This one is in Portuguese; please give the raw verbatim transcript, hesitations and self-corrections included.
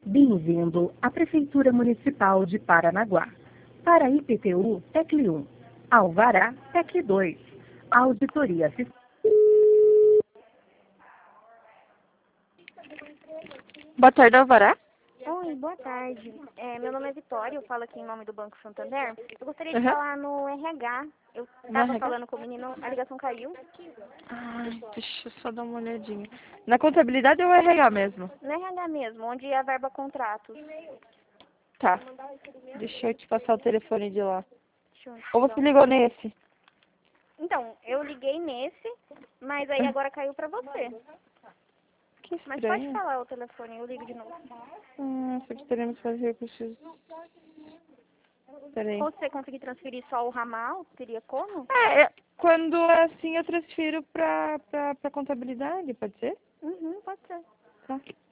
Bem-vindo à Prefeitura Municipal de Paranaguá. Para I P T U, tecla um. Alvará, tecla dois. Auditoria Fiscal. Boa tarde, Alvará. Oi, boa tarde. É, meu nome é Vitória, eu falo aqui em nome do Banco Santander. Eu gostaria de Uhum. falar no R H. Eu No estava R H? falando com o menino, a ligação caiu. Ai, deixa eu só dar uma olhadinha. Na contabilidade ou R H mesmo? No R H mesmo, onde é a verba contratos. Tá. Deixa eu te passar o telefone de lá. Deixa eu Ou você ligou nesse? Então, eu liguei nesse, mas aí agora caiu pra você. Que Mas pode estranho. falar o telefone, eu ligo de novo. Hum, só que teremos que fazer recursos. Peraí. Ou se você conseguir transferir só o ramal, teria como? É, é, quando é assim eu transfiro pra, pra, pra contabilidade, pode ser? Uhum, pode ser. Tá.